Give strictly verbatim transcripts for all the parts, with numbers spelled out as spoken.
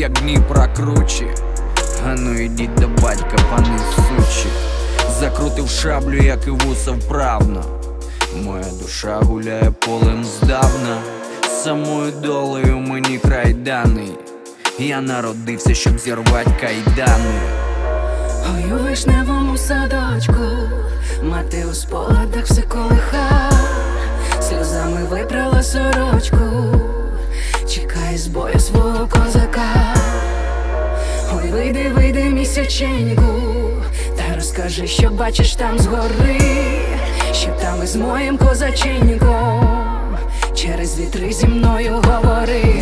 як Дніпра кручі. А ну ідіть до батька, пани сучі. Закрутив шаблю, як і вуса вправно. Моя душа гуляє полем здавна. Самою долею мені край даний. Я народився, щоб зірвать кайдани. Ой, у вишневому садочку мати у спогадах все колиха, сльозами випрала сорочку, чекає з бою свого козака. Ой, вийди, вийди місяченьку, та розкажи, що бачиш там згори, щоб там із моїм козаченьком через вітри зі мною говори.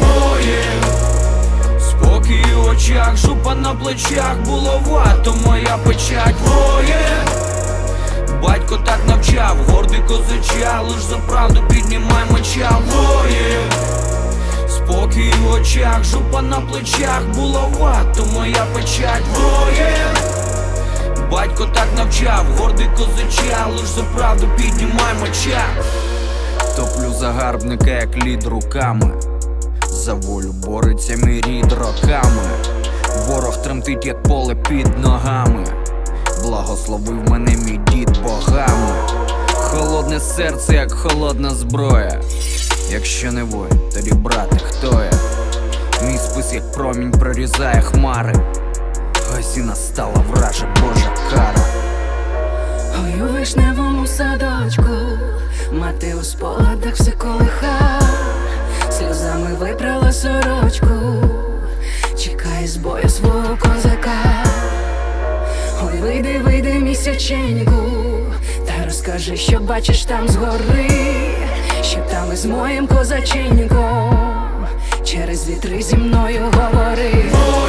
Спокій у очах, жупа на плечах, булавато моя печать воє. Батько так навчав, гордий козача, лиш за правду піднімай меча воє. Спокій у очах, жупа на плечах, булавато моя печать воє. Батько так навчав, гордий козача, лиш за правду піднімай меча. Топлю загарбника, як лід руками, за волю бореться мій рід роками. Ворог тремтить, як поле під ногами. Благословив мене мій дід богами. Холодне серце, як холодна зброя. Якщо не воїн, тоді брате, хто я? Мій спис, як промінь, прорізає хмари. Ось і настала вража Божа кара. Ой, у вишневому садочку мати у спогадах все колиха, сльозами випрала сорочку, чекає з бою свого козака. Ой, вийди, вийди місяченьку, та розкажи, що бачиш там згори, щоб там із моїм козаченьком через вітри зі мною говори.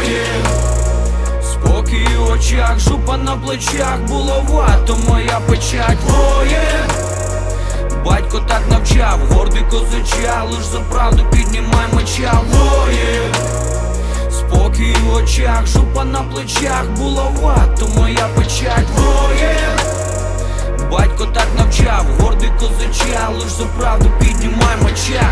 Спокій у очах, жупа на плечах, булавато моя печать воє. Батько так навчав, гордий козача, лиш за правду піднімай меча воє. Спокій у очах, жупа на плечах, булавато моя печать воє. Батько так навчав, гордий козача, лиш за правду піднімай меча.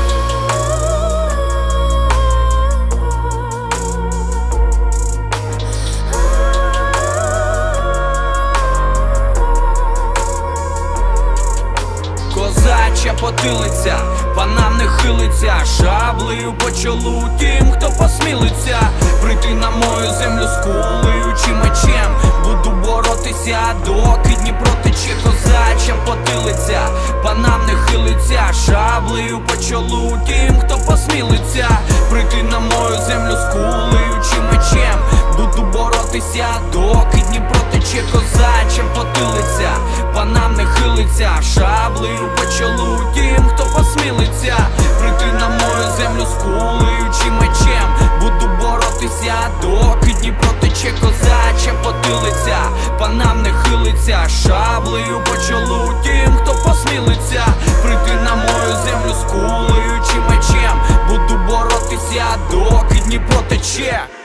Козача потилиця, панам не хилиться, шаблею по чолу тим, хто посмілиться прийти на мою землю з кулею чи мечем. Буду боротися, доки Дніпро тече. Козача потилиця, панам не хилиться, шаблею по чолу тим, хто посмілиться прийти на мою землю з кулею чи мечем. Буду боротися, доки Дніпро тече. Козача потилиця, панам не хилиться, шаблею по чолу тим, хто посмілиться прийти на мою землю з кулею чи мечем. Буду боротися, доки Дніпро тече. Козача потилиця, панам не хилиться, шаблею по чолу тим, хто посмілиться прийти на мою землю з кулею чи мечем. Буду боротися, доки Дніпро тече.